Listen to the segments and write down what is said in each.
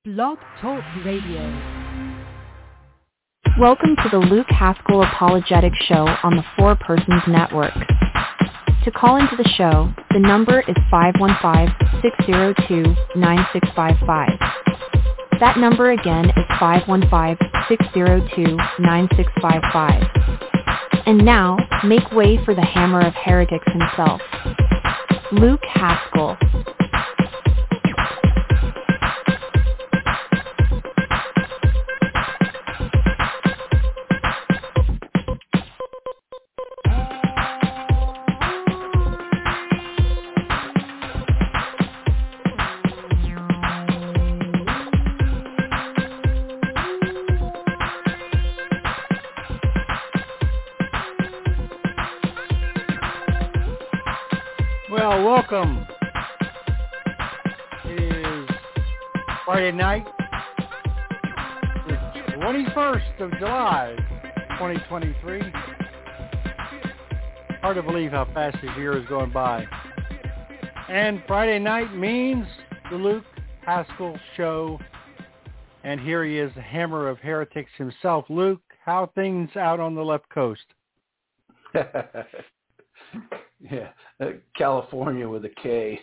Blog Talk Radio. Welcome to the Luke Haskell Apologetic Show on the Four Persons Network. To call into the show, the number is 515-602-9655. That number again is 515-602-9655. And now, make way for the Hammer of Heretics himself, Luke Haskell. Well, welcome. It is Friday night, the 21st of July, 2023. Hard to believe how fast this year is going by. And Friday night means the Luke Haskell Show. And here he is, the Hammer of Heretics himself. Luke, how are things out on the left coast? Yeah, California with a K.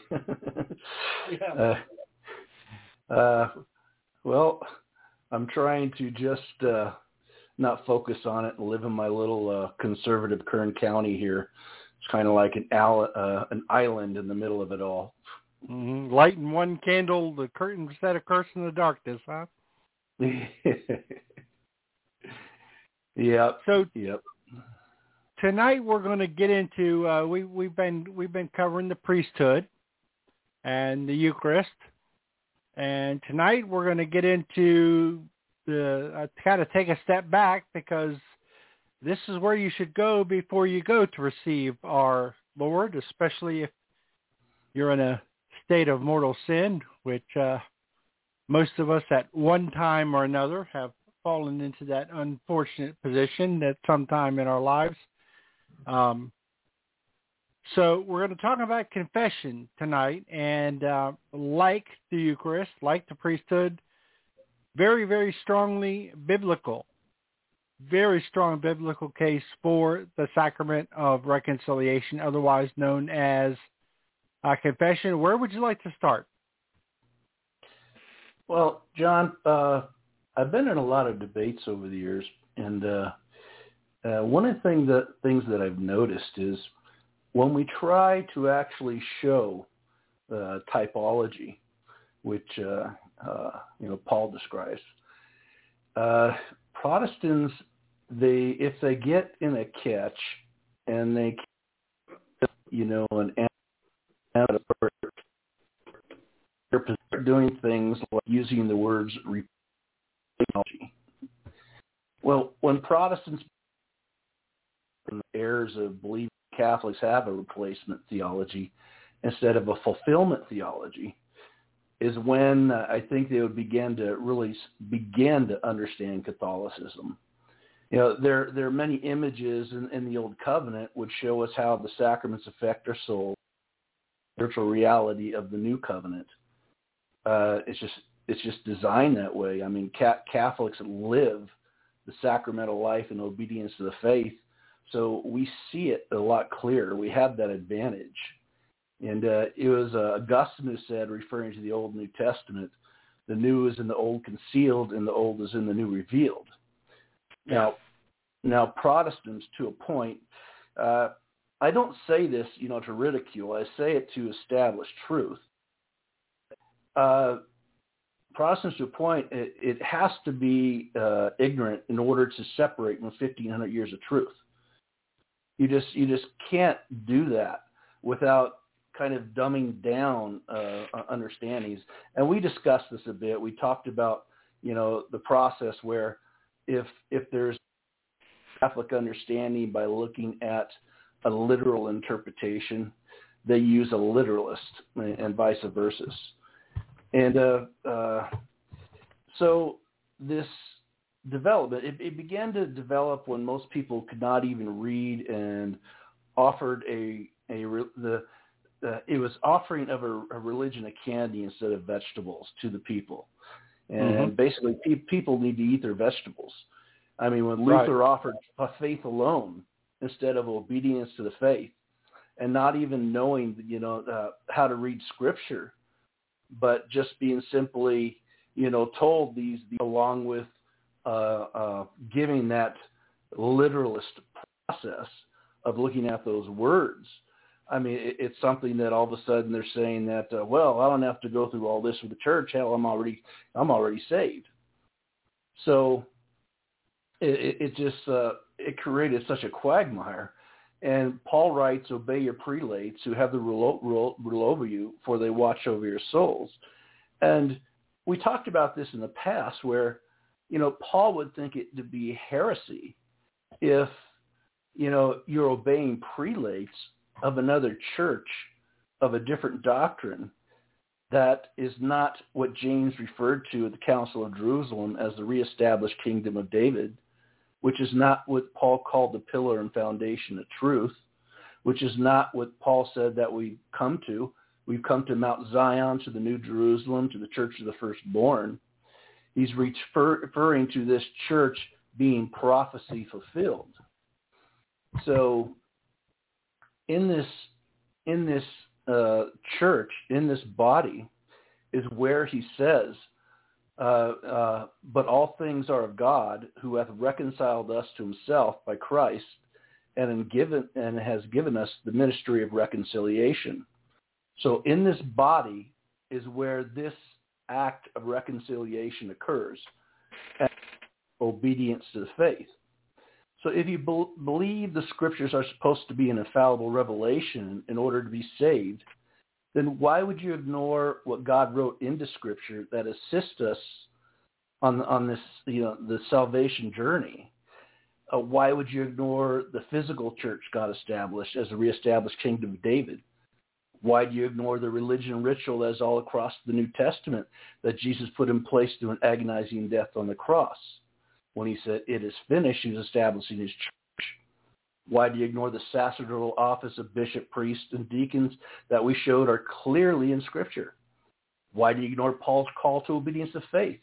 Well, I'm trying to just not focus on it and live in my little conservative Kern County here. It's kind of like an island in the middle of it all. Mm-hmm. Lighting one candle, the curtain set a curse in the darkness, huh? Yep. So, yep. Tonight we're going to get into we've been covering the priesthood and the Eucharist, and tonight we're going to get into the kind of take a step back, because this is where you should go before you go to receive our Lord, especially if you're in a state of mortal sin, which most of us at one time or another have fallen into that unfortunate position at some time in our lives. So we're going to talk about confession tonight, and like the Eucharist, like the priesthood, very, very strongly biblical, very strong biblical case for the sacrament of reconciliation, otherwise known as confession. Where would you like to start? Well, John, I've been in a lot of debates over the years, and one of the things that I've noticed is when we try to actually show typology, which Paul describes, Protestants, if they get in a catch and they an they're doing things like using the words theology. Well, when Protestants and the errors of believing Catholics have a replacement theology instead of a fulfillment theology, is when I think they would begin to understand Catholicism. There are many images in the Old Covenant which show us how the sacraments affect our soul, spiritual reality of the New Covenant. It's just designed that way. I mean, Catholics live the sacramental life in obedience to the faith. So we see it a lot clearer. We have that advantage. And it was Augustine who said, referring to the Old and New Testament, the new is in the old concealed and the old is in the new revealed. Now Protestants, to a point, I don't say this, to ridicule. I say it to establish truth. Protestants, to a point, it has to be ignorant in order to separate from 1,500 years of truth. You just can't do that without kind of dumbing down understandings. And we discussed this a bit. We talked about, the process where if there's Catholic understanding by looking at a literal interpretation, they use a literalist, and vice versa. And so this development, it began to develop when most people could not even read, and offered it was offering of a religion of candy instead of vegetables to the people. And basically, people need to eat their vegetables. I mean, when Luther offered faith alone instead of obedience to the faith, and not even knowing, how to read Scripture, but just being simply, told these along with giving that literalist process of looking at those words. I mean, it's something that all of a sudden they're saying that, I don't have to go through all this with the church. Hell, I'm already saved. So it just it created such a quagmire. And Paul writes, "Obey your prelates who have the rule over you, for they watch over your souls." And we talked about this in the past, where Paul would think it to be heresy if you're obeying prelates of another church of a different doctrine that is not what James referred to at the Council of Jerusalem as the reestablished kingdom of David, which is not what Paul called the pillar and foundation of truth, which is not what Paul said that we come to. We've come to Mount Zion, to the New Jerusalem, to the church of the firstborn. He's referring to this church being prophecy fulfilled. So in this church, in this body, is where he says, but all things are of God, who hath reconciled us to himself by Christ, and has given us the ministry of reconciliation. So in this body is where this act of reconciliation occurs, and obedience to the faith. So if you believe the Scriptures are supposed to be an infallible revelation in order to be saved, then why would you ignore what God wrote into Scripture that assists us on this, the salvation journey? Why would you ignore the physical church God established as a reestablished kingdom of David? Why do you ignore the religion and ritual that's all across the New Testament that Jesus put in place through an agonizing death on the cross? When he said, "It is finished," he was establishing his church. Why do you ignore the sacerdotal office of bishop, priests, and deacons that we showed are clearly in Scripture? Why do you ignore Paul's call to obedience of faith?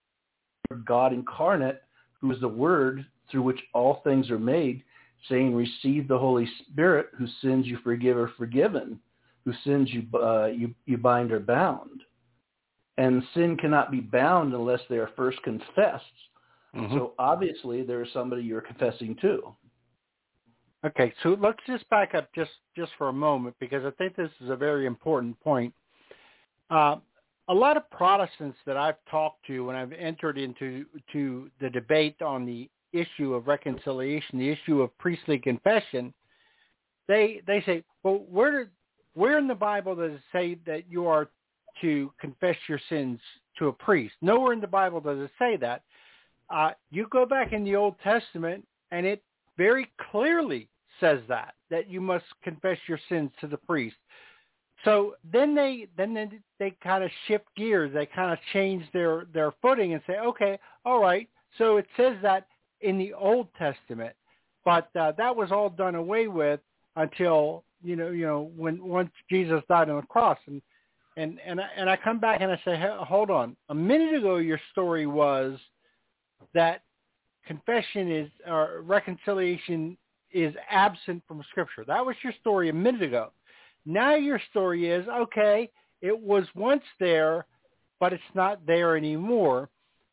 God incarnate, who is the Word through which all things are made, saying, "Receive the Holy Spirit, whose sins you forgive are forgiven, whose sins you bind are bound." And sin cannot be bound unless they are first confessed. Mm-hmm. So obviously there is somebody you're confessing to. Okay, so let's just back up just for a moment, because I think this is a very important point. A lot of Protestants that I've talked to when I've entered into the debate on the issue of reconciliation, the issue of priestly confession, they say, well, where in the Bible does it say that you are to confess your sins to a priest? Nowhere in the Bible does it say that. You go back in the Old Testament, and it very clearly says that you must confess your sins to the priest. So then they kind of shift gears. They kind of change their footing and say, okay, all right. So it says that in the Old Testament, but that was all done away with until when once Jesus died on the cross. And I come back and I say, hey, hold on. A minute ago, your story was that confession or reconciliation is absent from Scripture. That was your story a minute ago. Now your story is, okay, it was once there, but it's not there anymore.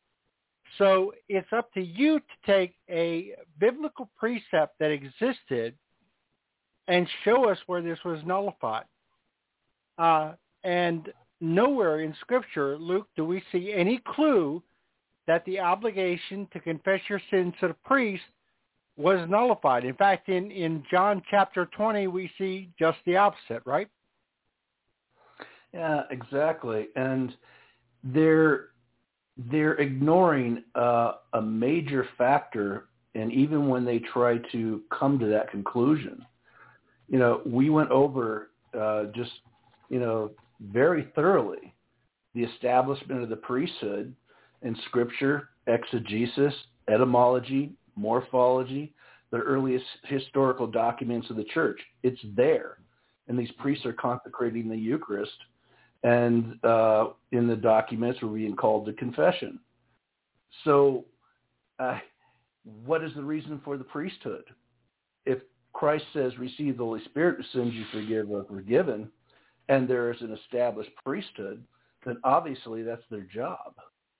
So it's up to you to take a biblical precept that existed and show us where this was nullified. And nowhere in Scripture, Luke, do we see any clue that the obligation to confess your sins to the priest was nullified. In fact, in John chapter 20, we see just the opposite, right? Yeah, exactly. And they're ignoring a major factor, and even when they try to come to that conclusion, we went over very thoroughly the establishment of the priesthood in Scripture, exegesis, etymology, morphology, the earliest historical documents of the church. It's there. And these priests are consecrating the Eucharist. And in the documents we're being called to confession. So what is the reason for the priesthood? If Christ says, receive the Holy Spirit, whose sins you forgive are forgiven, and there is an established priesthood, then obviously that's their job.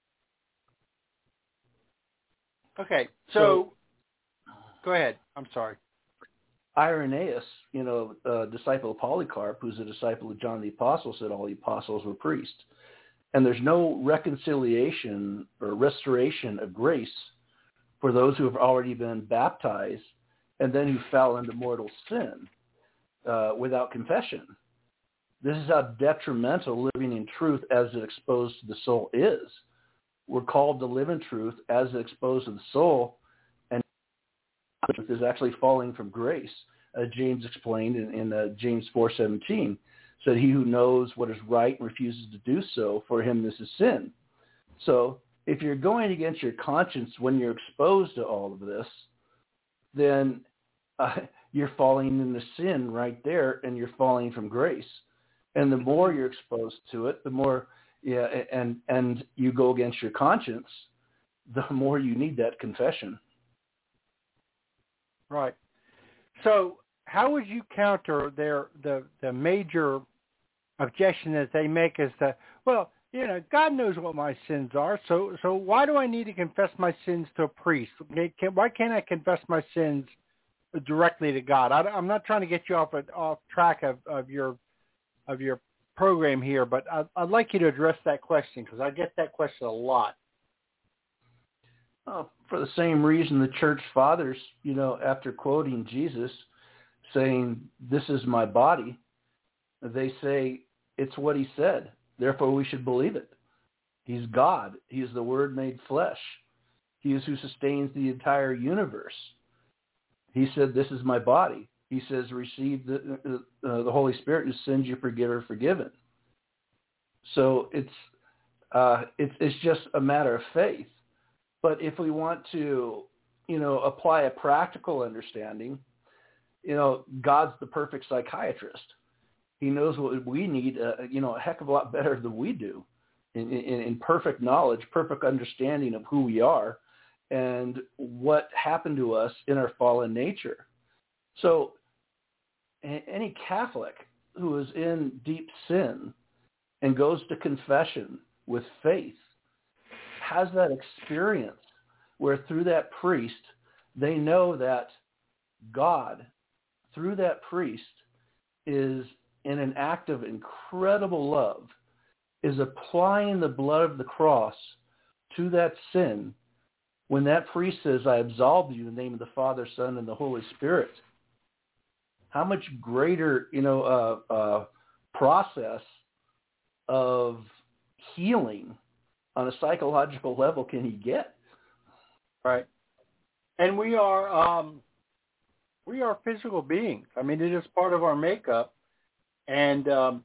Okay, so go ahead. I'm sorry. Irenaeus, a disciple of Polycarp, who's a disciple of John the Apostle, said all the apostles were priests. And there's no reconciliation or restoration of grace for those who have already been baptized and then who fell into mortal sin without confession. This is how detrimental living in truth as it exposed to the soul is. We're called to live in truth as it exposed to the soul, and truth is actually falling from grace, as James explained in James 4:17. Said, he who knows what is right and refuses to do so, for him this is sin. So if you're going against your conscience when you're exposed to all of this, then you're falling into sin right there, and you're falling from grace. And the more you're exposed to it, the more, and you go against your conscience, the more you need that confession. Right. So how would you counter the major objection that they make is that, well, God knows what my sins are, so why do I need to confess my sins to a priest? Why can't I confess my sins directly to God? I'm not trying to get you off track of your program here, but I'd like you to address that question, because I get that question a lot. For the same reason the church fathers, after quoting Jesus saying, this is my body, they say it's what he said. Therefore, we should believe it. He's God. He is the Word made flesh. He is who sustains the entire universe. He said, this is my body. He says, receive the Holy Spirit, whose sins you forgive are forgiven. So it's just a matter of faith. But if we want to, apply a practical understanding, God's the perfect psychiatrist. He knows what we need, a heck of a lot better than we do in perfect knowledge, perfect understanding of who we are and what happened to us in our fallen nature. So any Catholic who is in deep sin and goes to confession with faith has that experience where through that priest, they know that God, through that priest, is in an act of incredible love, is applying the blood of the cross to that sin. When that priest says, I absolve you in the name of the Father, Son, and the Holy Spirit, how much greater, process of healing on a psychological level can he get? Right. And we are physical beings. I mean, it is part of our makeup. And,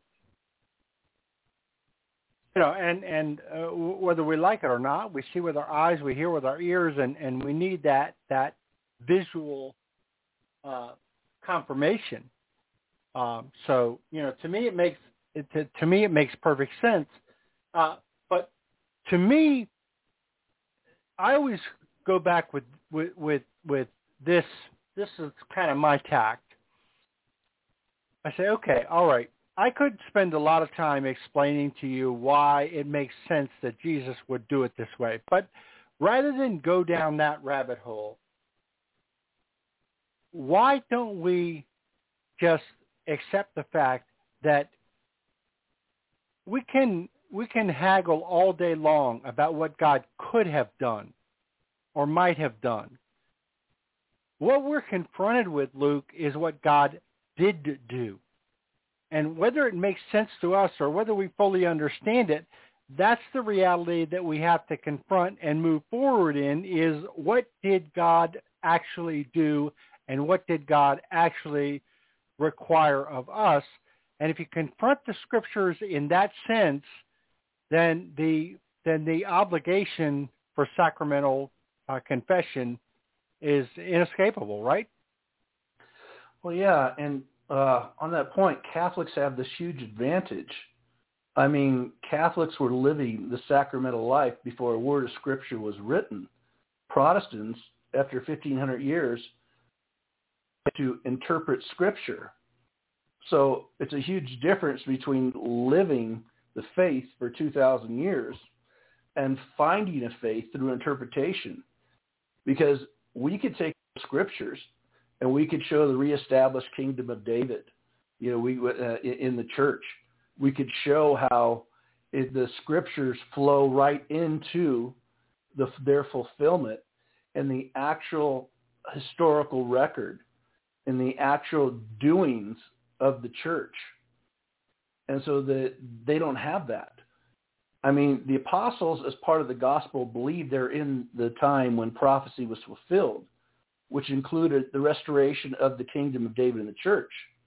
whether we like it or not, we see with our eyes, we hear with our ears, and we need that visual confirmation. So, to me, it makes perfect sense. But to me, I always go back with this. This is kind of my tact. I say, okay, all right. I could spend a lot of time explaining to you why it makes sense that Jesus would do it this way. But rather than go down that rabbit hole, why don't we just accept the fact that we can haggle all day long about what God could have done or might have done. What we're confronted with, Luke, is what God did do. And whether it makes sense to us or whether we fully understand it, that's the reality that we have to confront and move forward in, is what did God actually do and what did God actually require of us? And if you confront the scriptures in that sense, then the obligation for sacramental confession is inescapable, right? Well, yeah, and on that point, Catholics have this huge advantage I mean, Catholics were living the sacramental life before a word of Scripture was written. Protestants, after 1,500 years, to interpret Scripture. So it's a huge difference between living the faith for 2,000 years and finding a faith through interpretation. Because we could take Scriptures and we could show the reestablished kingdom of David, in the church. We could show how the Scriptures flow right into their fulfillment and the actual historical record and the actual doings of the church. And so they don't have that. I mean, the apostles, as part of the gospel, believed they're in the time when prophecy was fulfilled, which included the restoration of the kingdom of David in the church.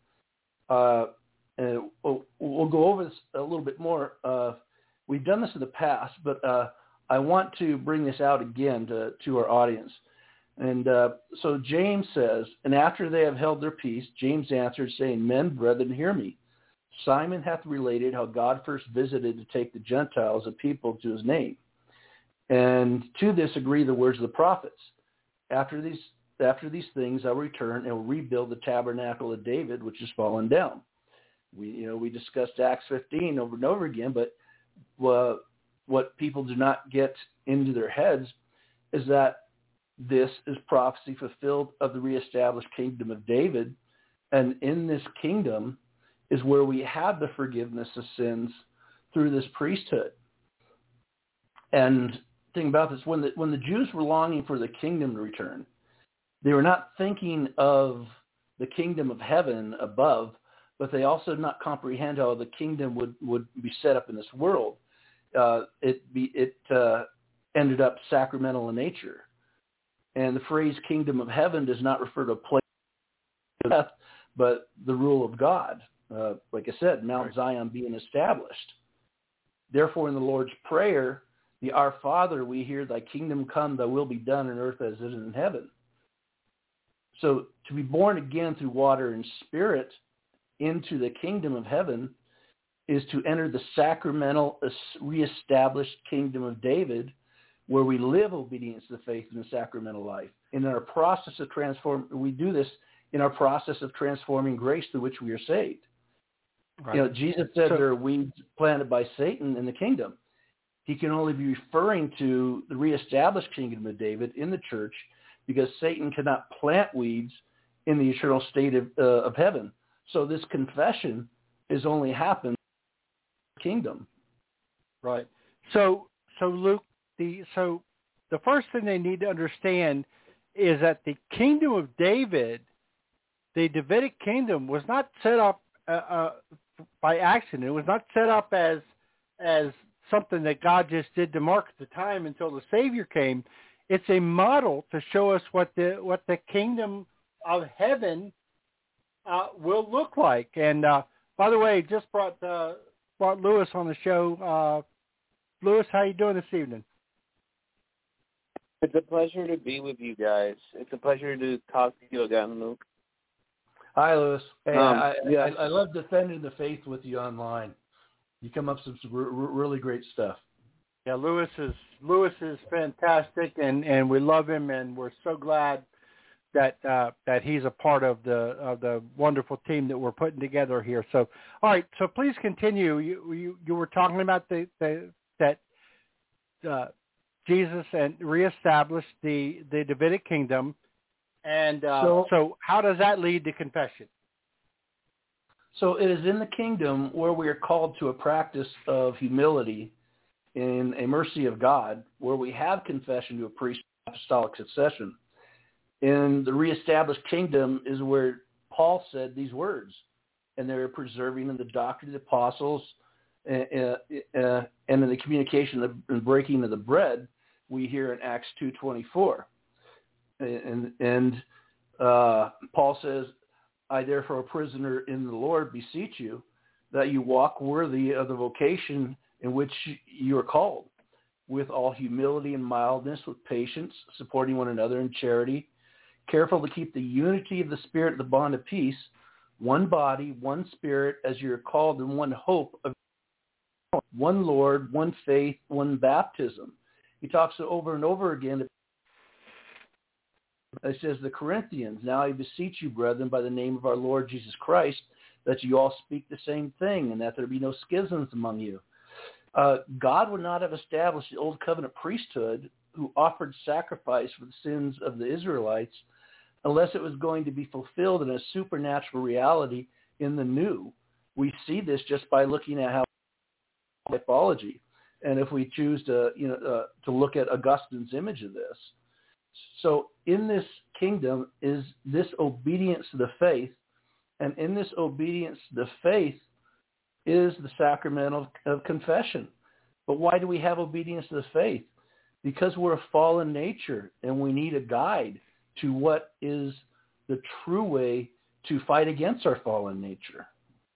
And we'll go over this a little bit more. We've done this in the past, but I want to bring this out again to our audience. And so James says, and after they have held their peace, James answered, saying, Men, brethren, hear me. Simon hath related how God first visited to take the Gentiles, a people, to his name. And to this agree the words of the prophets. After these things I will return and will rebuild the tabernacle of David, which is fallen down. We discussed Acts 15 over and over again, but what people do not get into their heads is that this is prophecy fulfilled of the reestablished kingdom of David, and in this kingdom is where we have the forgiveness of sins through this priesthood. And think about this: when the Jews were longing for the kingdom to return, they were not thinking of the kingdom of heaven above, but they also did not comprehend how the kingdom would be set up in this world. It ended up sacramental in nature. And the phrase kingdom of heaven does not refer to a place of death, but the rule of God. Like I said, Mount Zion being established. Therefore, in the Lord's Prayer, the Our Father, we hear, Thy kingdom come, Thy will be done on earth as it is in heaven. So to be born again through water and spirit into the kingdom of heaven is to enter the sacramental, reestablished kingdom of David, where we live obedience to the faith in the sacramental life. In our process of we do this in our process of transforming grace through which we are saved. Right. Jesus said there are weeds planted by Satan in the kingdom. He can only be referring to the reestablished kingdom of David in the church, because Satan cannot plant weeds in the eternal state of heaven. So this confession is only happened in the kingdom. Right. So Luke, the first thing they need to understand is that the kingdom of David, the Davidic kingdom, was not set up by accident. It was not set up as something that God just did to mark the time until the Savior came. It's a model to show us what the kingdom of heaven will look like. And by the way, just brought Lewis on the show. Lewis, how you doing this evening? It's a pleasure to be with you guys. It's a pleasure to talk to you again, Luke. Hi, Lewis. Hey, I love defending the faith with you online. You come up with some really great stuff. Yeah, Lewis is fantastic, and we love him, and we're so glad that he's a part of the wonderful team that we're putting together here. So, all right. So please continue. You were talking about that Jesus and reestablished the Davidic kingdom, and so how does that lead to confession? So it is in the kingdom where we are called to a practice of humility in a mercy of God, where we have confession to a priest apostolic succession. In the reestablished kingdom is where Paul said these words, and they're preserving in the doctrine of the apostles and in the communication and breaking of the bread we hear in Acts 2:24. And Paul says, I therefore, a prisoner in the Lord, beseech you that you walk worthy of the vocation in which you are called, with all humility and mildness, with patience, supporting one another in charity, careful to keep the unity of the Spirit in the bond of peace, one body, one Spirit, as you are called in one hope of one Lord, one faith, one baptism. He talks over and over again. It says, the Corinthians, now I beseech you, brethren, by the name of our Lord Jesus Christ, that you all speak the same thing, and that there be no schisms among you. God would not have established the old covenant priesthood who offered sacrifice for the sins of the Israelites unless it was going to be fulfilled in a supernatural reality in the new. We see this just by looking at how typology, and if we choose to look at Augustine's image of this. So in this kingdom is this obedience to the faith, and in this obedience to the faith is the sacrament of confession. But why do we have obedience to the faith? Because we're a fallen nature, and we need a guide to what is the true way to fight against our fallen nature.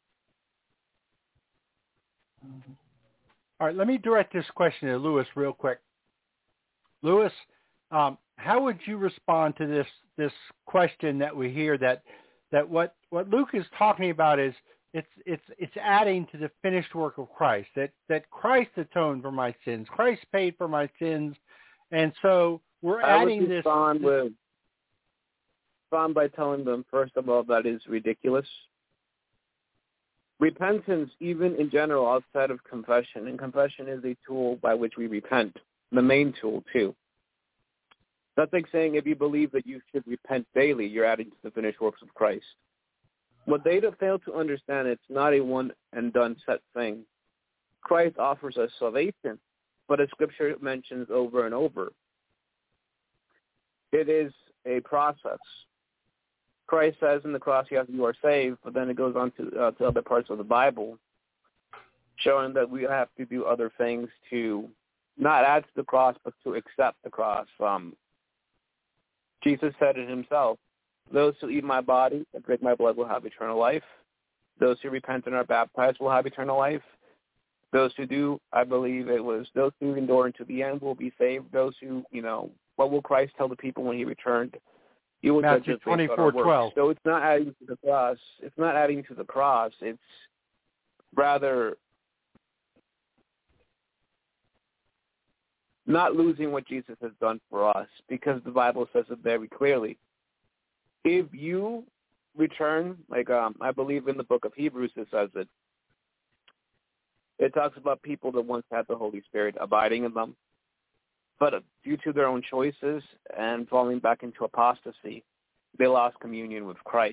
All right, let me direct this question to Louis real quick. Louis, how would you respond to this question that we hear that what Luke is talking about is it's adding to the finished work of Christ, that Christ atoned for my sins, Christ paid for my sins, and so we're adding this. I would respond by telling them, first of all, that is ridiculous. Repentance, even in general, outside of confession, and confession is a tool by which we repent, the main tool too. That's like saying if you believe that you should repent daily, you're adding to the finished works of Christ. What they fail to understand, it's not a one-and-done set thing. Christ offers us salvation, but as Scripture mentions over and over, it is a process. Christ says in the cross, yes, you are saved, but then it goes on to other parts of the Bible, showing that we have to do other things to not add to the cross, but to accept the cross. Jesus said it himself, those who eat my body and drink my blood will have eternal life. Those who repent and are baptized will have eternal life. Those who do, I believe it was, those who endure unto the end will be saved. Those who, what will Christ tell the people when he returned? You will Matthew 24:12. So it's not adding to the cross. It's not adding to the cross. It's rather not losing what Jesus has done for us, because the Bible says it very clearly. If you return, like I believe in the book of Hebrews it says it, it talks about people that once had the Holy Spirit abiding in them, but due to their own choices and falling back into apostasy, they lost communion with Christ.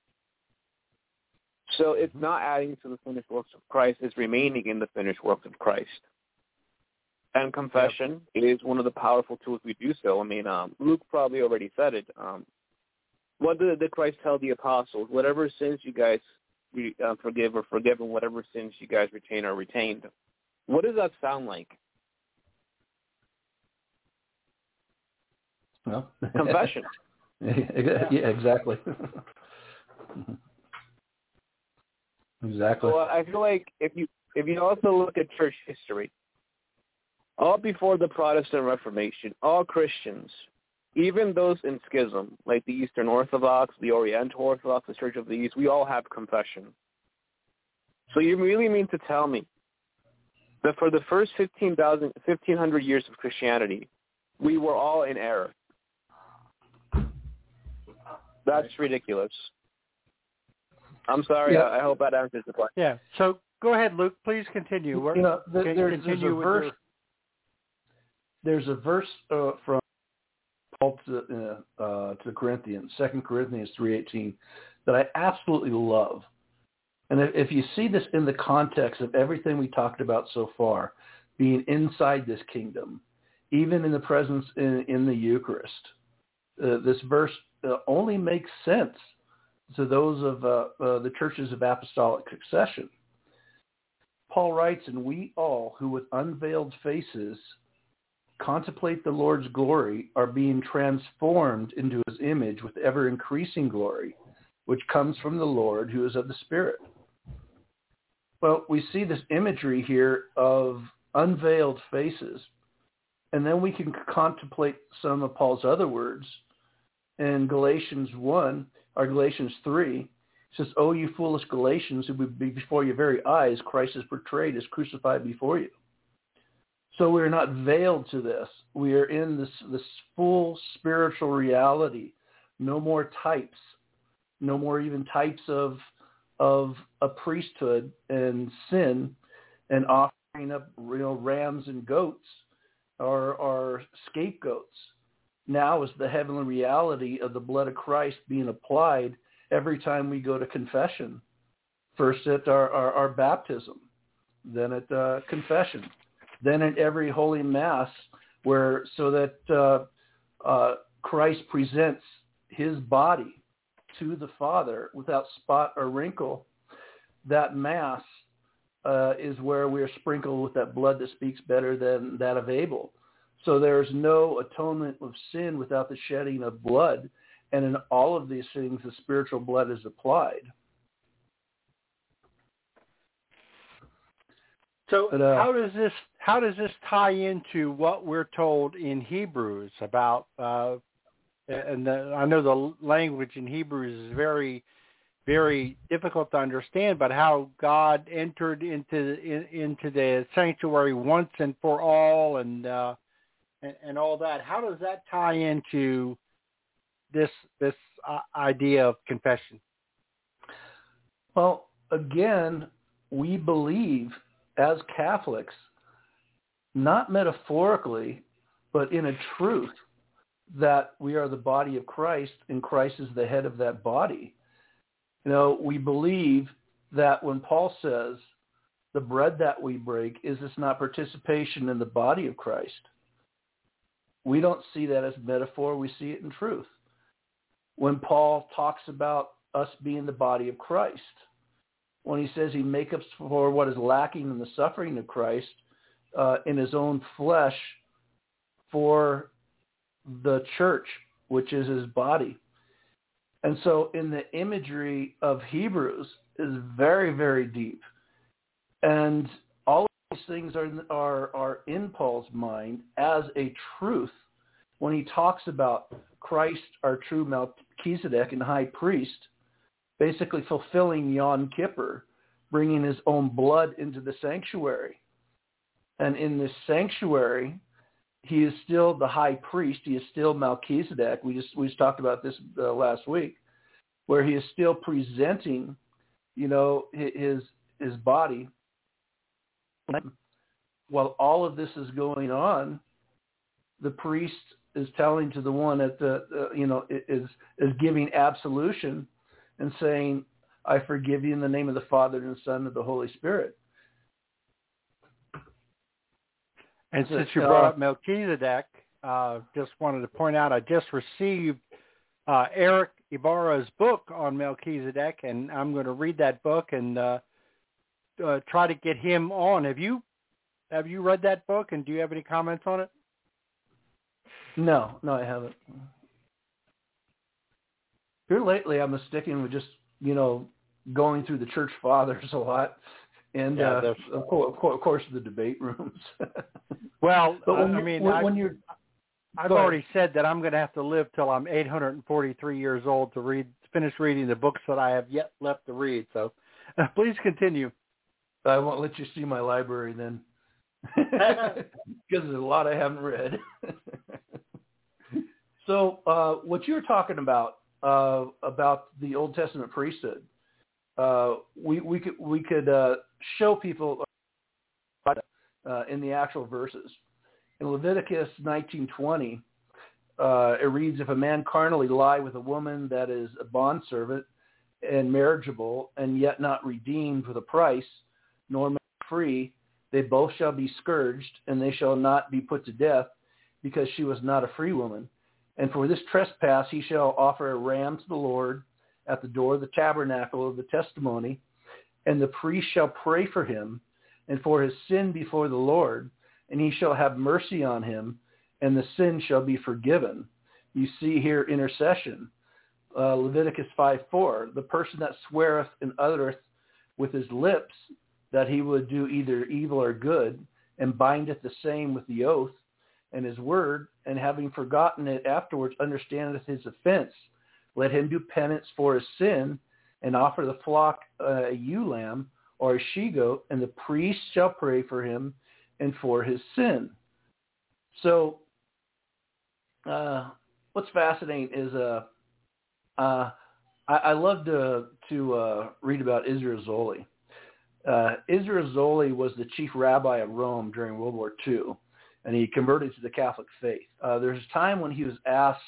So it's not adding to the finished works of Christ, it's remaining in the finished works of Christ. And confession is one of the powerful tools we do so. I mean, Luke probably already said it. What did Christ tell the apostles? Whatever sins you guys forgive are forgiven, whatever sins you guys retain are retained. What does that sound like? Well, confession. Yeah, exactly. Exactly. Well, I feel like if you also look at church history, all before the Protestant Reformation, all Christians, even those in schism, like the Eastern Orthodox, the Oriental Orthodox, the Church of the East, we all have confession. So you really mean to tell me that for the first 1,500 years of Christianity, we were all in error? That's ridiculous. I'm sorry. Yeah. I hope that answers the question. Yeah. So go ahead, Luke. Please continue. There's a verse from Paul to Corinthians, 2 Corinthians 3:18, that I absolutely love. And if you see this in the context of everything we talked about so far, being inside this kingdom, even in the presence in the Eucharist, this verse only makes sense to those of the churches of apostolic succession. Paul writes, and we all who with unveiled faces contemplate the Lord's glory are being transformed into his image with ever-increasing glory, which comes from the Lord who is of the Spirit. Well, we see this imagery here of unveiled faces, and then we can contemplate some of Paul's other words. In Galatians 3, It says, "Oh, you foolish Galatians, who would be before your very eyes, Christ is portrayed as crucified before you." So we're not veiled to this. We are in this full spiritual reality. No more types. No more even types of a priesthood and sin and offering up rams and goats or scapegoats. Now is the heavenly reality of the blood of Christ being applied every time we go to confession. First at our baptism, then at confession, then at every Holy Mass, so that Christ presents his body to the Father without spot or wrinkle. That Mass is where we are sprinkled with that blood that speaks better than that of Abel. So there's no atonement of sin without the shedding of blood. And in all of these things, the spiritual blood is applied. So how does this tie into what we're told in Hebrews about? I know the language in Hebrews is very, very difficult to understand, but how God entered into the sanctuary once and for all, and all that. How does that tie into this idea of confession? Well, again, we believe as Catholics, not metaphorically, but in a truth, that we are the body of Christ and Christ is the head of that body. We believe that when Paul says the bread that we break, is this not participation in the body of Christ? We don't see that as metaphor. We see it in truth. When Paul talks about us being the body of Christ, when he says he makes up for what is lacking in the suffering of Christ in his own flesh for the church, which is his body. And so in the imagery of Hebrews is very, very deep. And all of these things are in Paul's mind as a truth when he talks about Christ, our true Melchizedek and high priest, basically fulfilling Yom Kippur, bringing his own blood into the sanctuary. And in this sanctuary, he is still the high priest. He is still Melchizedek. We just talked about this last week, where he is still presenting, his body. While all of this is going on, the priest is telling to the one at is giving absolution and saying, "I forgive you in the name of the Father and the Son and the Holy Spirit." And since you brought up Melchizedek, just wanted to point out I just received Eric Ibarra's book on Melchizedek, and I'm going to read that book and try to get him on. Have you read that book, and do you have any comments on it? No, I haven't. Here lately, I'm sticking with just going through the church fathers a lot. And of course, the debate rooms. Well, I've already said that I'm going to have to live till I'm 843 years old to finish reading the books that I have yet left to read. So, please continue. I won't let you see my library then, because there's a lot I haven't read. So, what you're talking about the Old Testament priesthood. We could show people in the actual verses. In Leviticus 19:20, it reads, "If a man carnally lie with a woman that is a bondservant and marriageable, and yet not redeemed with a price, nor made free, they both shall be scourged, and they shall not be put to death, because she was not a free woman. And for this trespass he shall offer a ram to the Lord at the door of the tabernacle of the testimony, and the priest shall pray for him and for his sin before the Lord, and he shall have mercy on him, and the sin shall be forgiven." You see here intercession. Leviticus 5:4, "The person that sweareth and uttereth with his lips that he would do either evil or good, and bindeth the same with the oath and his word, and having forgotten it afterwards understandeth his offense, let him do penance for his sin, and offer the flock a ewe lamb or a she-goat, and the priest shall pray for him and for his sin. So what's fascinating is I love to read about Israel Zolli. Israel Zolli was the chief rabbi of Rome during World War II, and he converted to the Catholic faith. There's a time when he was asked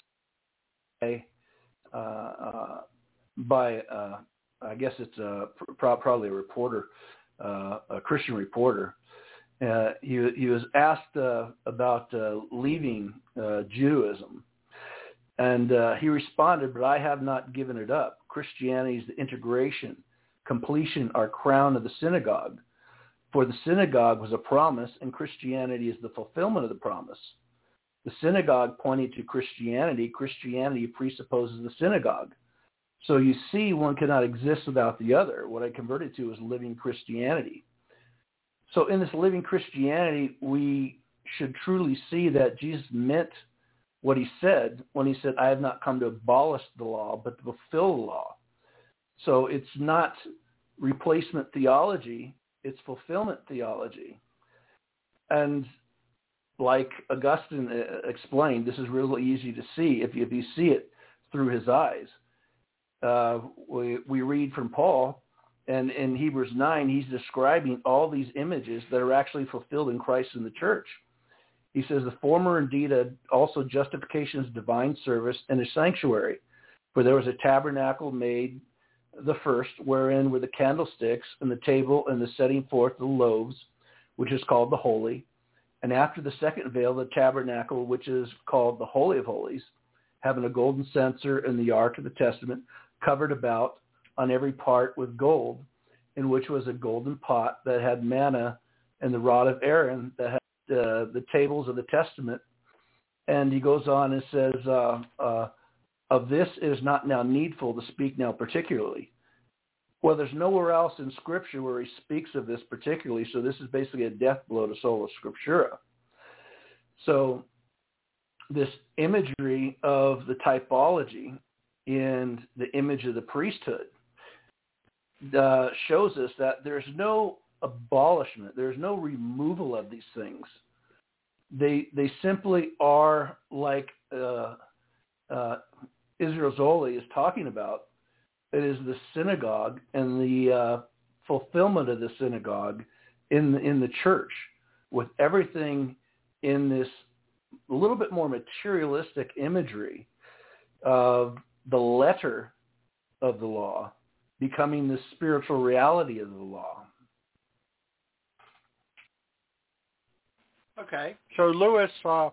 by I guess it's probably a reporter, a Christian reporter. He was asked about leaving Judaism, and he responded, "But I have not given it up. Christianity is the integration, completion, our crown of the synagogue. For the synagogue was a promise, and Christianity is the fulfillment of the promise. The synagogue pointing to Christianity. Christianity presupposes the synagogue. So you see, one cannot exist without the other. What I converted to is living Christianity. So in this living Christianity, we should truly see that Jesus meant what he said when he said, I have not come to abolish the law, but to fulfill the law. So it's not replacement theology, it's fulfillment theology. And like Augustine explained, this is really easy to see if you see it through his eyes. We read from Paul, and in Hebrews 9, he's describing all these images that are actually fulfilled in Christ and the church. He says, the former indeed also justification is divine service and a sanctuary. For there was a tabernacle made the first, wherein were the candlesticks and the table and the setting forth the loaves, which is called the Holy. And after the second veil, the tabernacle, which is called the Holy of Holies, having a golden censer and the Ark of the Testament, covered about on every part with gold, in which was a golden pot that had manna, and the rod of Aaron that had the tables of the Testament. And he goes on and says, of this it is not now needful to speak now particularly. Well, there's nowhere else in Scripture where he speaks of this particularly, so this is basically a death blow to sola scriptura. So this imagery of the typology in the image of the priesthood shows us that there's no abolishment, there's no removal of these things. They simply are like Israel Zolli is talking about. It is the synagogue and the fulfillment of the synagogue in the church, with everything in this a little bit more materialistic imagery of the letter of the law becoming the spiritual reality of the law. Okay. So Lewis,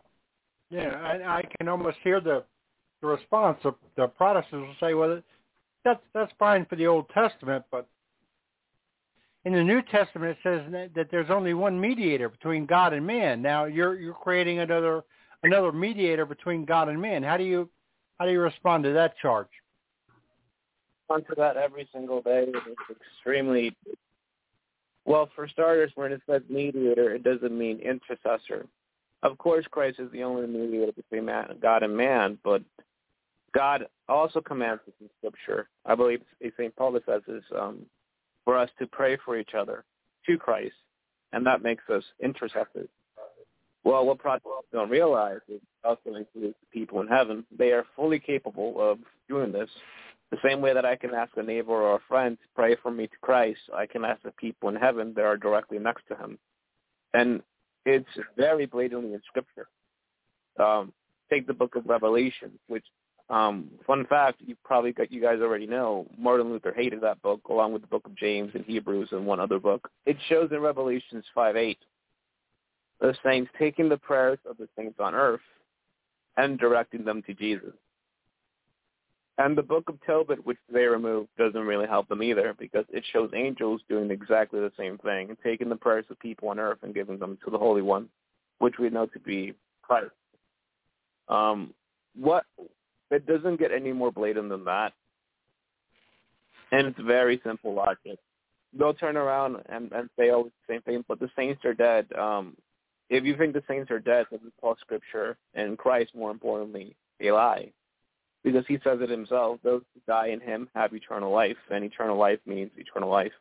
I can almost hear the response of the Protestants will say, well, that's fine for the Old Testament, but in the New Testament it says that there's only one mediator between God and man. Now you're creating another mediator between God and man. How do you respond to that charge? Onto that every single day. It's extremely well. For starters, when it says mediator, it doesn't mean intercessor. Of course, Christ is the only mediator between God and man, but God also commands us in Scripture. I believe St. Paul says is for us to pray for each other to Christ, and that makes us intercessors. Well, what Protestants don't realize is also includes the people in heaven. They are fully capable of doing this. The same way that I can ask a neighbor or a friend to pray for me to Christ, I can ask the people in heaven that are directly next to him. And it's very blatantly in Scripture. Take the book of Revelation, which, fun fact, you guys already know, Martin Luther hated that book, along with the book of James and Hebrews and one other book. It shows in Revelations 5:8, the saints taking the prayers of the saints on earth and directing them to Jesus. And the book of Tobit, which they removed, doesn't really help them either, because it shows angels doing exactly the same thing, and taking the prayers of people on earth and giving them to the Holy One, which we know to be Christ. It doesn't get any more blatant than that. And it's very simple logic. They'll turn around and say, oh, it's the same thing, but the saints are dead. If you think the saints are dead, then it's all Scripture and Christ, more importantly, they lie. because he says it himself, those who die in him have eternal life, and eternal life means eternal life.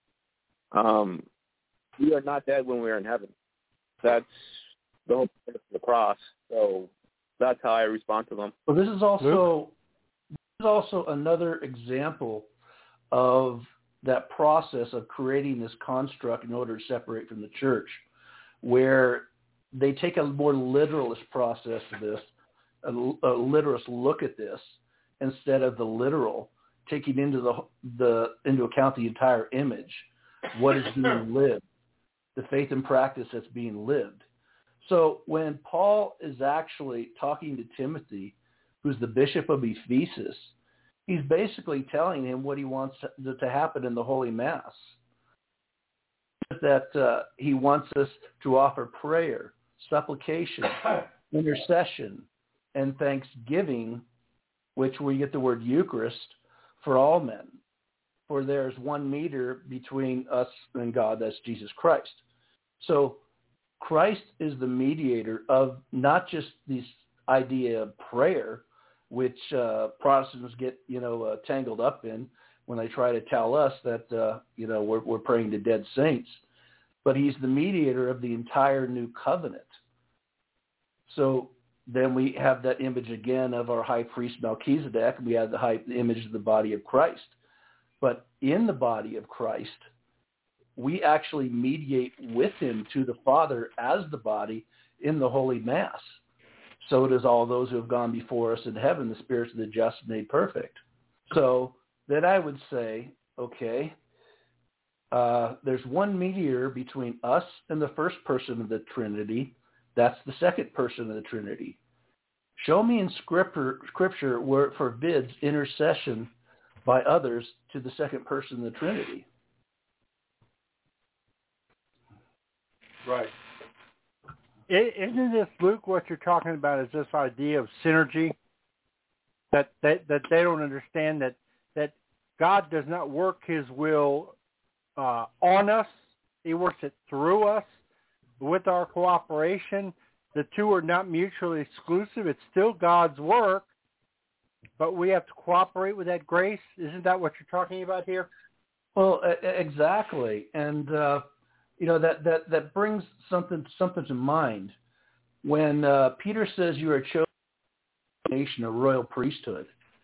We are not dead when we are in heaven. That's the whole point of the cross. So that's how I respond to them. Well, this is also another example of that process of creating this construct in order to separate from the church, where they take a more literalist process to this, a literalist look at this, instead of the literal, taking into account the entire image, what is being lived, the faith and practice that's being lived. So when Paul is actually talking to Timothy, who's the bishop of Ephesus, he's basically telling him what he wants to happen in the Holy Mass. That he wants us to offer prayer, supplication, intercession, and thanksgiving, which we get the word Eucharist, for all men. For there's one mediator between us and God, that's Jesus Christ. So Christ is the mediator of not just this idea of prayer, which Protestants get, tangled up in when they try to tell us that, we're praying to dead saints. But he's the mediator of the entire new covenant. So then we have that image again of our high priest Melchizedek. We have the image of the body of Christ. But in the body of Christ, we actually mediate with him to the Father as the body in the Holy Mass. So does all those who have gone before us in heaven, the spirits of the just made perfect. So then I would say, okay, there's one mediator between us and the first person of the Trinity. That's the second person of the Trinity. Show me in Scripture where it forbids intercession by others to the second person of the Trinity. Right. Isn't this, Luke, what you're talking about is this idea of synergy? That they don't understand that God does not work his will on us. He works it through us with our cooperation. The two are not mutually exclusive. It's still God's work, but we have to cooperate with that grace. Isn't that what you're talking about here? Well, exactly. And, that brings something to mind. When Peter says you are a chosen nation, a royal priesthood,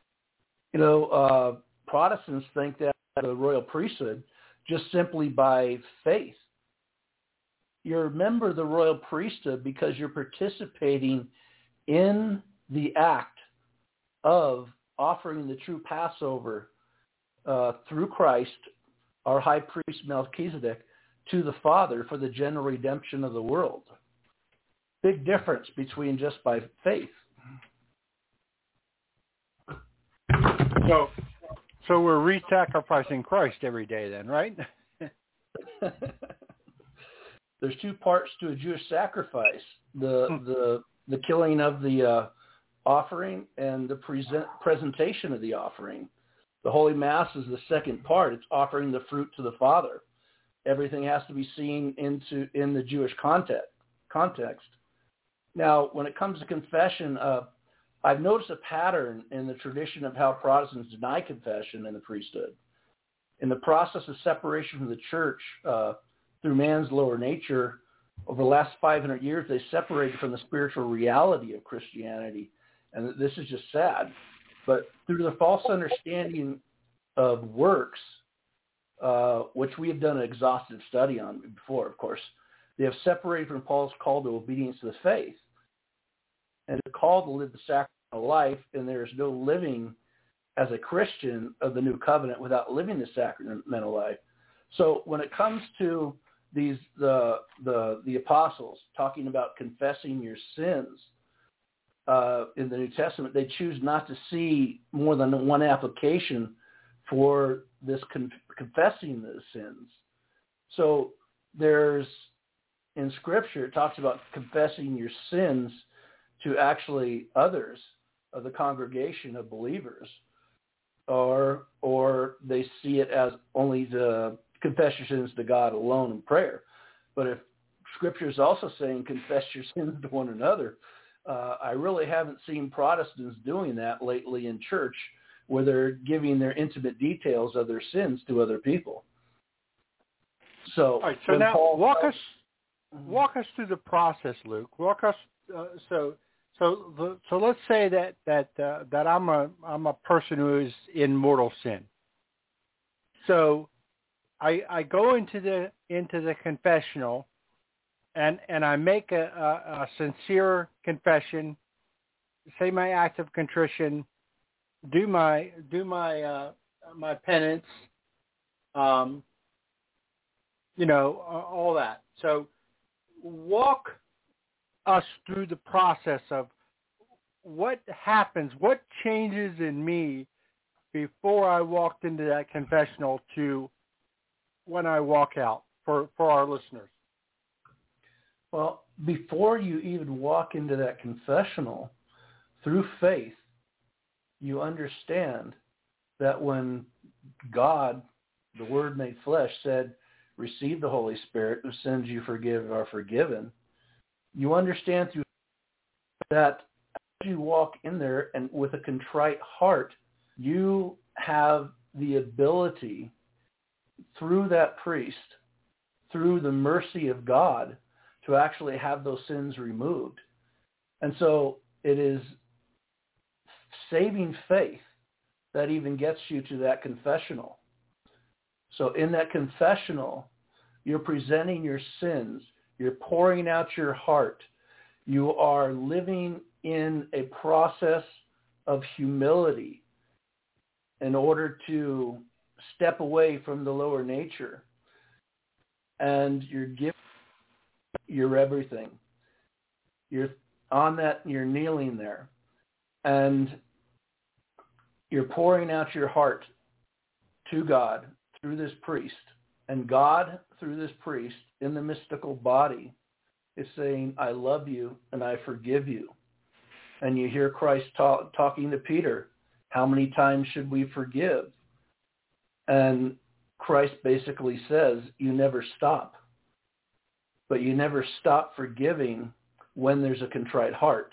Protestants think that the royal priesthood just simply by faith. You're a member of the royal priesthood because you're participating in the act of offering the true Passover through Christ, our high priest Melchizedek, to the Father for the general redemption of the world. Big difference between just by faith. So we're re-sacrificing Christ every day then, right? There's two parts to a Jewish sacrifice: the killing of the offering and the presentation of the offering. The Holy Mass is the second part. It's offering the fruit to the Father. Everything has to be seen in the Jewish context. Now, when it comes to confession, I've noticed a pattern in the tradition of how Protestants deny confession in the priesthood. In the process of separation from the church through man's lower nature, over the last 500 years, they separated from the spiritual reality of Christianity. And this is just sad. But through the false understanding of works, which we have done an exhaustive study on before, of course, they have separated from Paul's call to obedience to the faith. And the call to live the sacramental life, and there is no living as a Christian of the new covenant without living the sacramental life. So when it comes to the apostles talking about confessing your sins in the New Testament, they choose not to see more than one application for this confessing the sins. So there's, in Scripture, it talks about confessing your sins to actually others of the congregation of believers, or they see it as only to confess your sins to God alone in prayer. But if Scripture is also saying confess your sins to one another, I really haven't seen Protestants doing that lately in church, where they're giving their intimate details of their sins to other people. So, all right, so now walk us through the process, Luke. Walk us so let's say that I'm a person who is in mortal sin. So I go into the confessional, and I make a sincere confession, say my act of contrition, do my penance, all that. So walk us through the process of what happens, what changes in me before I walked into that confessional to when I walk out for our listeners. Well, before you even walk into that confessional, through faith, you understand that when God, the Word made flesh, said, receive the Holy Spirit, whose sins you forgive are forgiven, you understand through that as you walk in there and with a contrite heart, you have the ability through that priest, through the mercy of God, to actually have those sins removed. And so it is saving faith that even gets you to that confessional. So in that confessional, you're presenting your sins. You're pouring out your heart. You are living in a process of humility in order to step away from the lower nature. And you're giving your everything. You're on that, you're kneeling there. And you're pouring out your heart to God through this priest. And God, through this priest, in the mystical body, is saying, I love you and I forgive you. And you hear Christ talking to Peter, how many times should we forgive? And Christ basically says, you never stop. But you never stop forgiving when there's a contrite heart.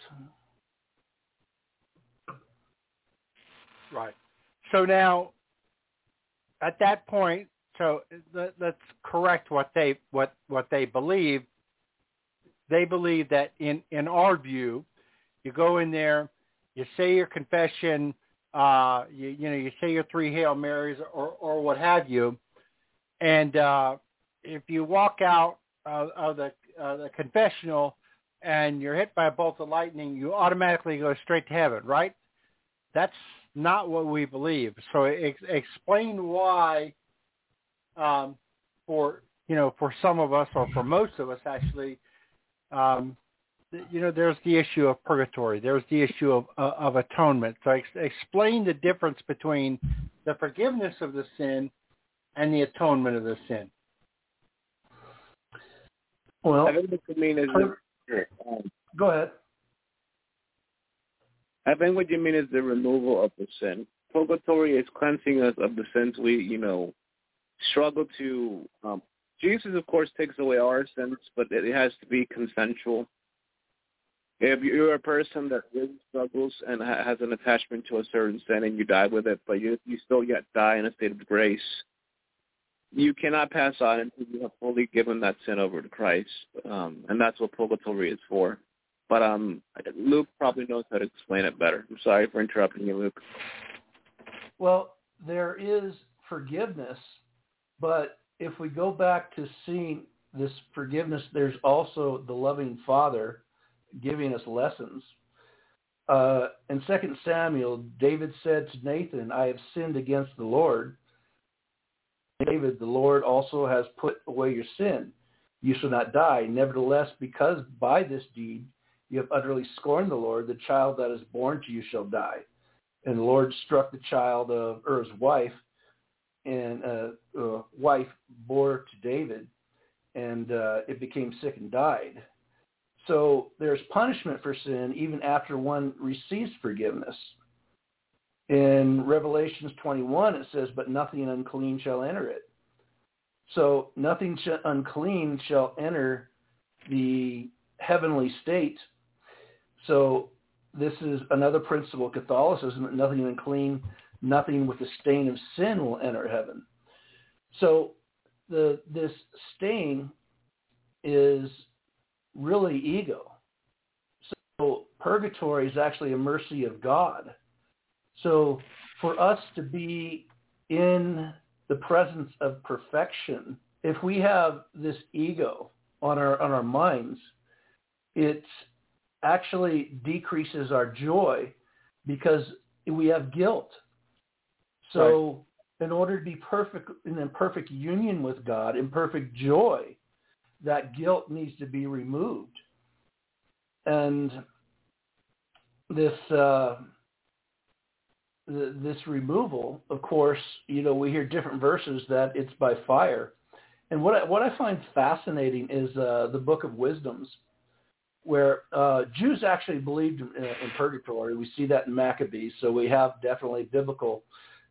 Right. So now, at that point, so let's correct what they believe. They believe that in our view, you go in there, you say your confession, you say your 3 Hail Marys or what have you, and if you walk out of the confessional and you're hit by a bolt of lightning, you automatically go straight to heaven, right? That's not what we believe. So explain why, for some of us, or for most of us actually, there's the issue of purgatory. There's the issue of atonement. So explain the difference between the forgiveness of the sin and the atonement of the sin. Well, I think what you mean is go ahead. I think what you mean is the removal of the sin. Purgatory is cleansing us of the sins we, struggle to. Jesus, of course, takes away our sins, but it has to be consensual. If you're a person that really struggles and has an attachment to a certain sin and you die with it, but you still yet die in a state of grace, you cannot pass on until you have fully given that sin over to Christ, and that's what purgatory is for. But Luke probably knows how to explain it better. I'm sorry for interrupting you, Luke. Well, there is forgiveness, but if we go back to seeing this forgiveness, there's also the loving Father giving us lessons. In 2 Samuel, David said to Nathan, I have sinned against the Lord. David, the Lord also has put away your sin. You shall not die. Nevertheless, because by this deed you have utterly scorned the Lord, the child that is born to you shall die. And the Lord struck the child of Ur's wife, and wife bore to David, and it became sick and died. So there's punishment for sin even after one receives forgiveness. In Revelations 21, it says, but nothing unclean shall enter it. So nothing unclean shall enter the heavenly state. So this is another principle of Catholicism, that nothing unclean, nothing with the stain of sin will enter heaven. So this stain is really ego. So purgatory is actually a mercy of God. So for us to be in the presence of perfection, if we have this ego on our minds, it actually decreases our joy because we have guilt. So in order to be perfect, in perfect union with God, in perfect joy, that guilt needs to be removed. And this removal, of course, we hear different verses that it's by fire. And what I find fascinating is the Book of Wisdoms, where Jews actually believed in purgatory. We see that in Maccabees, so we have definitely biblical,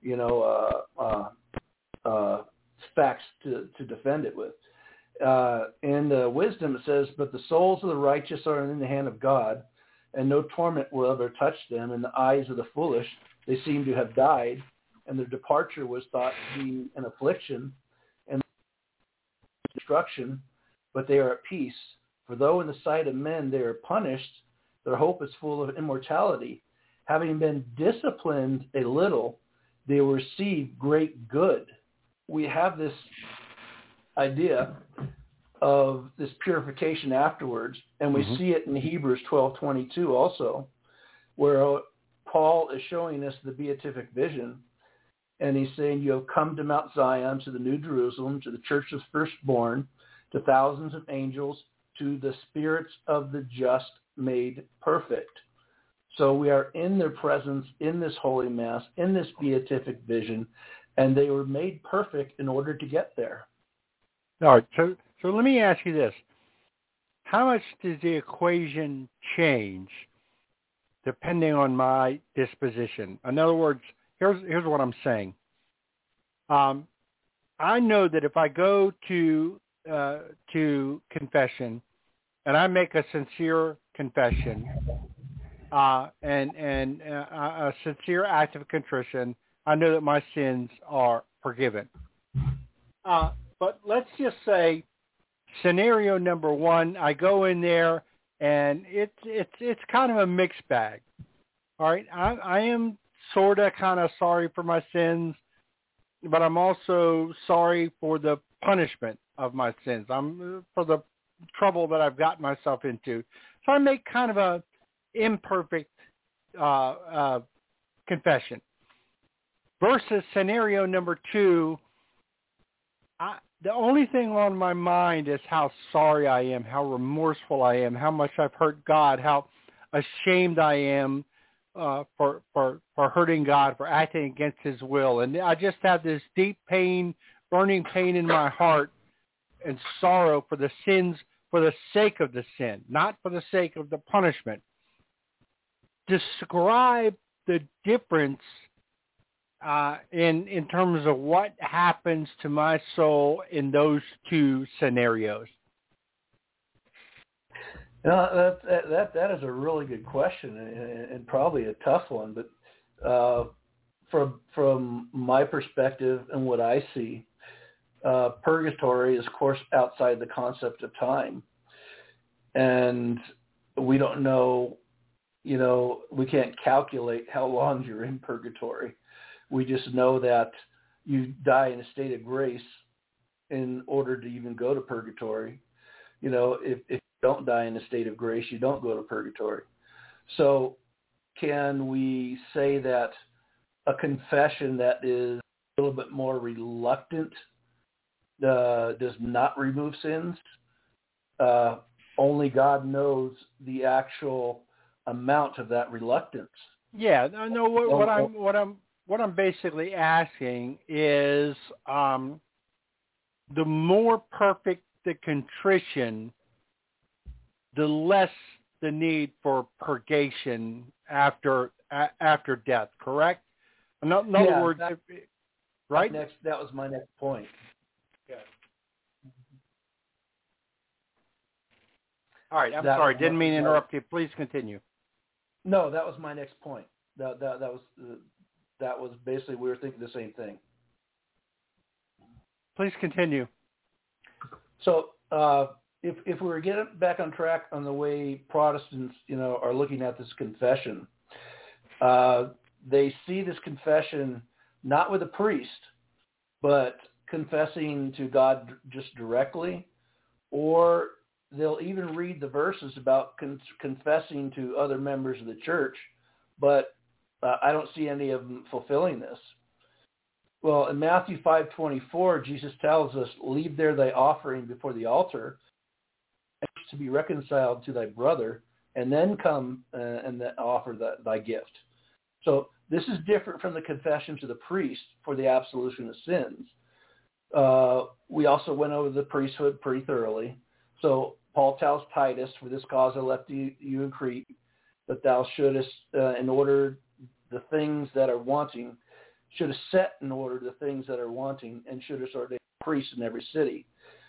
facts to defend it with. In Wisdom it says, "But the souls of the righteous are in the hand of God, and no torment will ever touch them. In the eyes of the foolish, they seem to have died, and their departure was thought to be an affliction and destruction, but they are at peace. For though in the sight of men they are punished, their hope is full of immortality. Having been disciplined a little, they will receive great good." We have this idea of this purification afterwards, and we see it in Hebrews 12:22 also, where Paul is showing us the beatific vision, and he's saying, "You have come to Mount Zion, to the New Jerusalem, to the church of firstborn, to thousands of angels, to the spirits of the just made perfect." So we are in their presence, in this Holy Mass, in this beatific vision, and they were made perfect in order to get there. All right, so let me ask you this. How much does the equation change depending on my disposition? In other words, here's what I'm saying. I know that if I go to confession and I make a sincere confession and a sincere act of contrition, I know that my sins are forgiven. But let's just say scenario number one, I go in there and it's kind of a mixed bag. All right, I am sort of kind of sorry for my sins, but I'm also sorry for the punishment of my sins. I'm for the trouble that I've gotten myself into. So I make kind of a imperfect confession. Versus scenario number two, the only thing on my mind is how sorry I am, how remorseful I am, how much I've hurt God, how ashamed I am for hurting God, for acting against His will. And I just have this deep pain, burning pain in my heart and sorrow for the sins, for the sake of the sin, not for the sake of the punishment. Describe the difference in terms of what happens to my soul in those two scenarios. That is a really good question and probably a tough one. But from my perspective and what I see, purgatory is, of course, outside the concept of time, and we don't know. We can't calculate how long you're in purgatory. We just know that you die in a state of grace in order to even go to purgatory. If you don't die in a state of grace, you don't go to purgatory. So can we say that a confession that is a little bit more reluctant does not remove sins? Only God knows the actual amount of that reluctance. Yeah, I know what I'm basically asking is the more perfect the contrition, the less the need for purgation after death, correct? In other words, right? That was my next point. Yeah. All right, I'm sorry. Didn't mean to interrupt you. Please continue. No, that was my next point. That was basically, we were thinking the same thing. Please continue. So if we were getting back on track on the way Protestants, are looking at this confession, they see this confession not with a priest, but confessing to God just directly, or they'll even read the verses about confessing to other members of the church, but I don't see any of them fulfilling this. Well, in Matthew 5:24, Jesus tells us, "Leave there thy offering before the altar, and to be reconciled to thy brother, and then come and then offer thy gift." So this is different from the confession to the priest for the absolution of sins. We also went over the priesthood pretty thoroughly. So Paul tells Titus, "For this cause I left you in Crete, that thou shouldest, in order the things that are wanting, should have set in order the things that are wanting, and should have ordained priests in every city."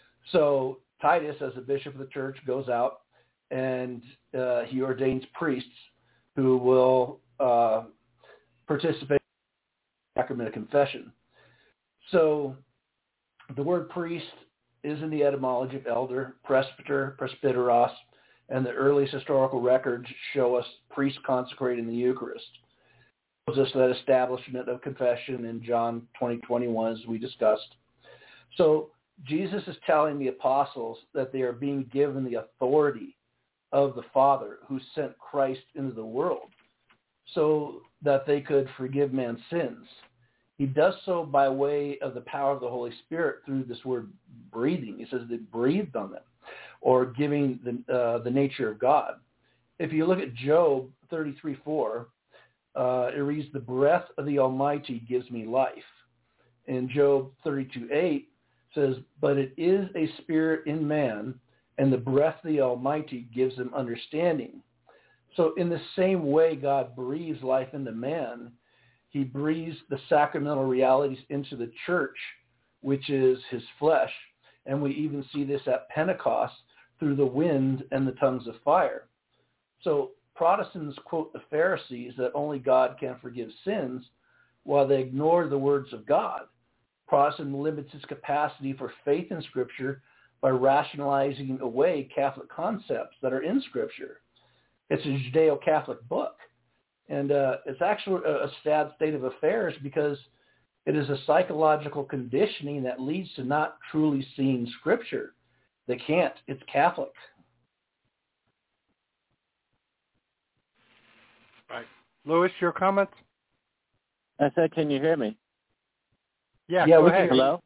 So Titus, as a bishop of the church, goes out and he ordains priests who will participate in the sacrament of confession. So the word priest is in the etymology of elder, presbyter, presbyteros, and the earliest historical records show us priests consecrating the Eucharist. It shows us that establishment of confession in John 20:21, as we discussed. So Jesus is telling the apostles that they are being given the authority of the Father who sent Christ into the world so that they could forgive man's sins. He does so by way of the power of the Holy Spirit through this word breathing. He says they breathed on them, or giving the nature of God. If you look at Job 33:4, it reads, "The breath of the Almighty gives me life." And Job 32:8 says, "But it is a spirit in man, and the breath of the Almighty gives him understanding." So in the same way God breathes life into man, he breathes the sacramental realities into the church, which is his flesh. And we even see this at Pentecost through the wind and the tongues of fire. So Protestants quote the Pharisees that only God can forgive sins, while they ignore the words of God. Protestant limits its capacity for faith in Scripture by rationalizing away Catholic concepts that are in Scripture. It's a Judeo-Catholic book. And it's actually a sad state of affairs because it is a psychological conditioning that leads to not truly seeing Scripture. They can't. It's Catholic. Right. Louis, your comments? I said, can you hear me? Yeah, go ahead. Hello?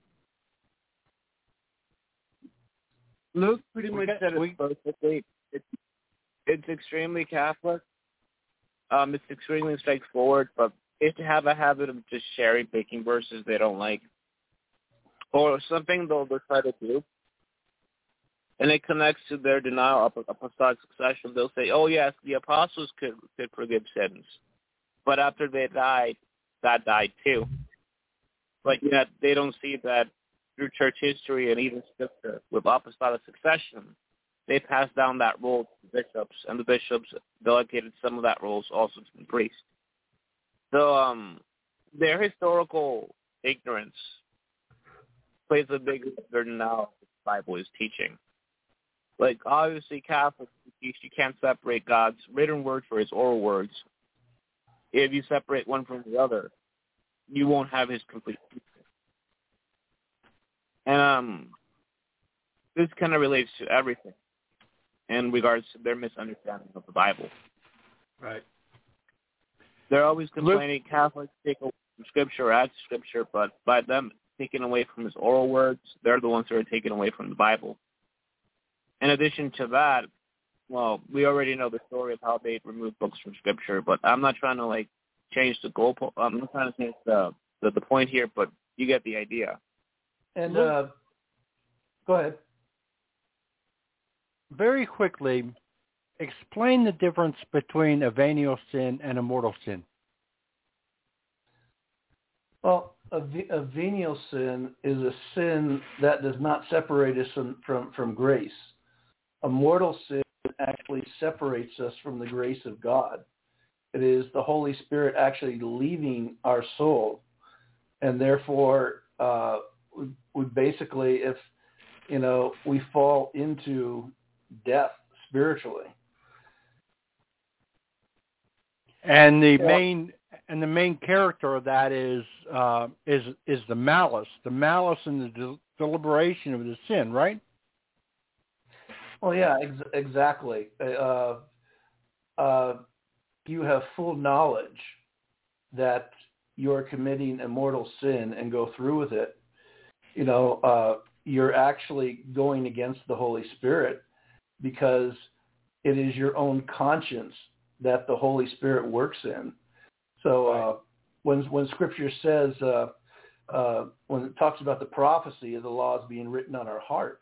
Luke pretty much said it perfectly. It's extremely Catholic. It's extremely straightforward, but if they have a habit of just cherry-picking verses they don't like, or something they'll try to do, and it connects to their denial of apostolic succession, they'll say, "Oh yes, the apostles could forgive sins, but after they died, that died too." But yet they don't see that through church history and even Scripture with apostolic succession, they passed down that role to the bishops, and the bishops delegated some of that roles also to the priests. So their historical ignorance plays a big role now the Bible is teaching. Like, obviously, Catholics teach you can't separate God's written word for his oral words. If you separate one from the other, you won't have his complete teaching. And this kind of relates to everything in regards to their misunderstanding of the Bible. Right. They're always complaining Catholics take away from Scripture or add to Scripture, but by them taking away from his oral words, they're the ones who are taken away from the Bible. In addition to that, well, we already know the story of how they removed books from Scripture, but I'm not trying to, change the goalpost. I'm not trying to change the point here, but you get the idea. And go ahead. Very quickly, explain the difference between a venial sin and a mortal sin. Well, a venial sin is a sin that does not separate us from grace. A mortal sin actually separates us from the grace of God. It is the Holy Spirit actually leaving our soul, and therefore we basically, if we fall into death spiritually. And the main character of that is the malice and the deliberation of the sin, right? Well, yeah, exactly. You have full knowledge that you're committing a mortal sin and go through with it. You're actually going against the Holy Spirit because it is your own conscience that the Holy Spirit works in. So when Scripture says, when it talks about the prophecy of the laws being written on our hearts,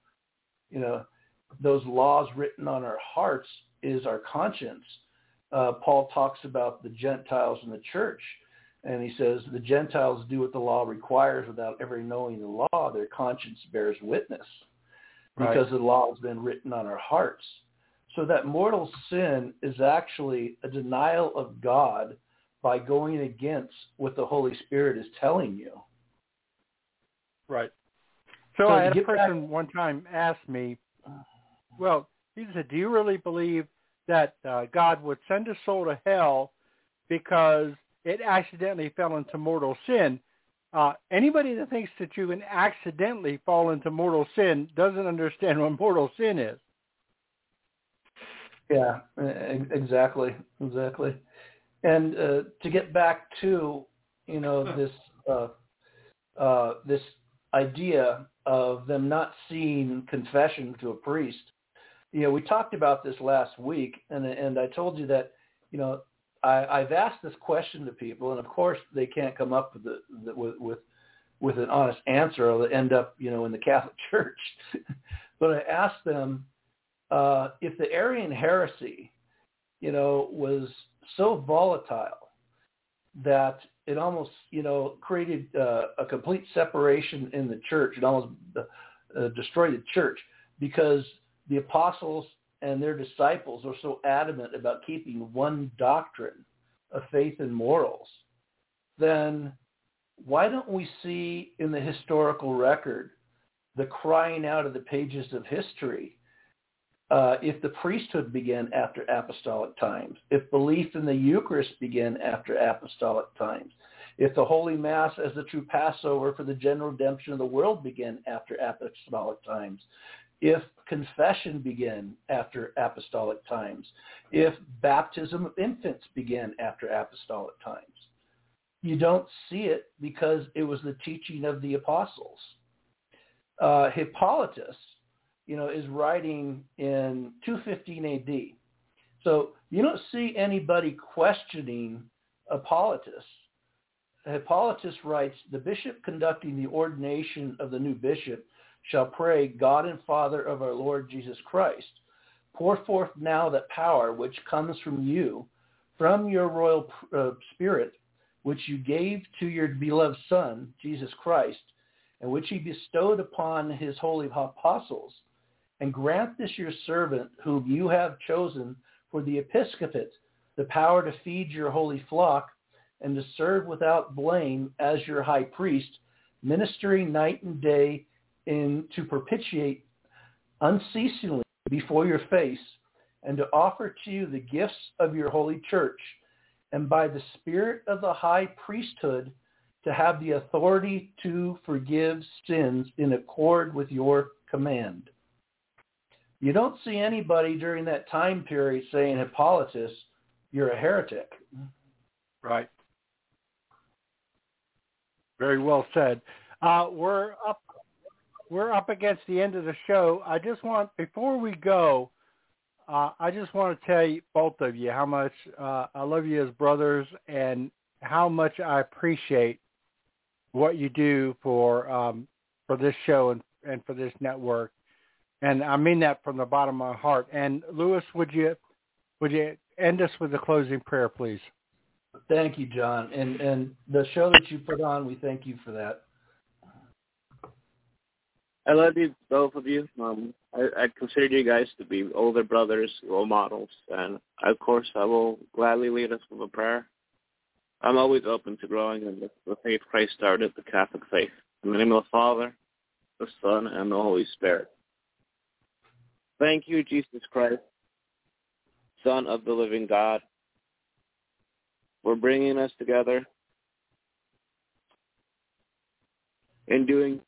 those laws written on our hearts is our conscience. Paul talks about the Gentiles in the church, and he says the Gentiles do what the law requires without ever knowing the law. Their conscience bears witness because the law has been written on our hearts. So that mortal sin is actually a denial of God by going against what the Holy Spirit is telling you. Right. So I had a person one time ask me, well, he said, do you really believe that God would send a soul to hell because it accidentally fell into mortal sin? Anybody that thinks that you can accidentally fall into mortal sin doesn't understand what mortal sin is. Yeah, exactly. And to get back to this this idea of them not seeing confession to a priest, we talked about this last week, and I told you that I've asked this question to people, and of course they can't come up with an honest answer, or they'll end up in the Catholic Church. But I asked them, if the Arian heresy, was so volatile that it almost, created a complete separation in the church, it almost destroyed the church because the apostles and their disciples are so adamant about keeping one doctrine of faith and morals, then why don't we see in the historical record the crying out of the pages of history? If the priesthood began after apostolic times, if belief in the Eucharist began after apostolic times, if the Holy Mass as the true Passover for the general redemption of the world began after apostolic times, if confession began after apostolic times, if baptism of infants began after apostolic times. You don't see it because it was the teaching of the apostles. Hippolytus, is writing in 215 AD. So you don't see anybody questioning Hippolytus. Hippolytus writes, the bishop conducting the ordination of the new bishop shall pray, God and Father of our Lord Jesus Christ, pour forth now that power which comes from you, from your royal spirit, which you gave to your beloved Son, Jesus Christ, and which he bestowed upon his holy apostles, and grant this your servant, whom you have chosen for the episcopate, the power to feed your holy flock, and to serve without blame as your high priest, ministering night and day to propitiate unceasingly before your face, and to offer to you the gifts of your holy church, and by the spirit of the high priesthood to have the authority to forgive sins in accord with your command. You don't see anybody during that time period saying, Hippolytus, you're a heretic. Right. Very well said. We're up against the end of the show. I just want, before we go, I just want to tell you, both of you, how much I love you as brothers and how much I appreciate what you do for this show and for this network. And I mean that from the bottom of my heart. And Louis, would you end us with a closing prayer, please? Thank you, John. And the show that you put on, we thank you for that. I love you, both of you. I consider you guys to be older brothers, role models, and of course I will gladly lead us with a prayer. I'm always open to growing in the faith Christ started, the Catholic faith. In the name of the Father, the Son, and the Holy Spirit. Thank you, Jesus Christ, Son of the living God, for bringing us together and doing.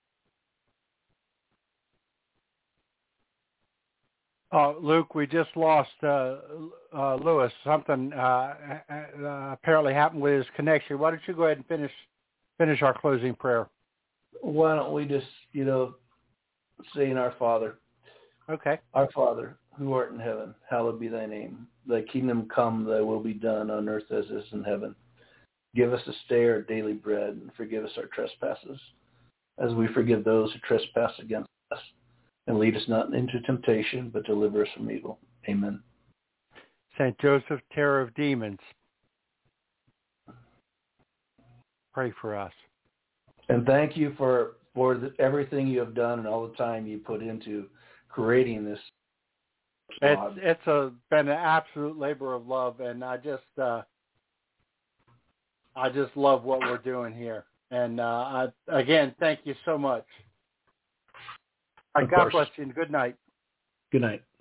Luke, we just lost Lewis. Something apparently happened with his connection. Why don't you go ahead and finish our closing prayer? Why don't we just, say in our Father. Okay. Our Father, who art in heaven, hallowed be thy name. Thy kingdom come, thy will be done on earth as is in heaven. Give us this day our daily bread, and forgive us our trespasses, as we forgive those who trespass against us. And lead us not into temptation, but deliver us from evil. Amen. Saint Joseph, terror of demons, pray for us. And thank you for everything you have done and all the time you put into creating this. It's been an absolute labor of love, and I just love what we're doing here. And again, thank you so much. God bless you, and good night. Good night.